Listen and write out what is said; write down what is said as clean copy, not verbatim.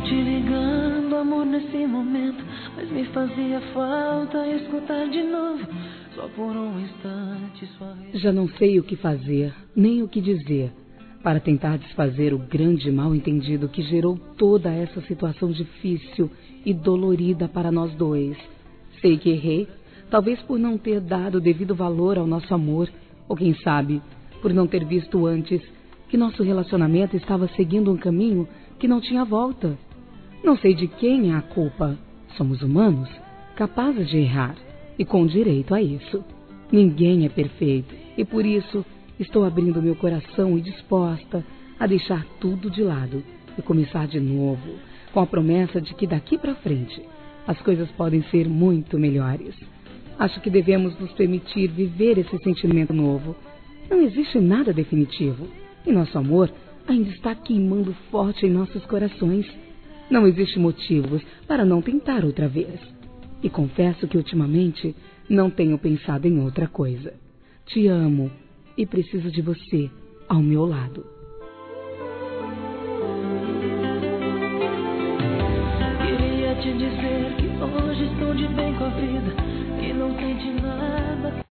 te ligando, amor, nesse momento, mas me fazia falta escutar de novo, só por um instante sua vez. Já não sei o que fazer, nem o que dizer, para tentar desfazer o grande mal-entendido que gerou toda essa situação difícil e dolorida para nós dois. Sei que errei, talvez por não ter dado o devido valor ao nosso amor, ou quem sabe, por não ter visto antes que nosso relacionamento estava seguindo um caminho que não tinha volta. Não sei de quem é a culpa. Somos humanos, capazes de errar, e com direito a isso. Ninguém é perfeito, e por isso estou abrindo meu coração e disposta a deixar tudo de lado e começar de novo, com a promessa de que daqui para frente as coisas podem ser muito melhores. Acho que devemos nos permitir viver esse sentimento novo. Não existe nada definitivo, e nosso amor ainda está queimando forte em nossos corações. Não existe motivos para não tentar outra vez. E confesso que ultimamente não tenho pensado em outra coisa. Te amo e preciso de você ao meu lado. Queria te dizer que hoje estou de bem com a vida e não senti nada.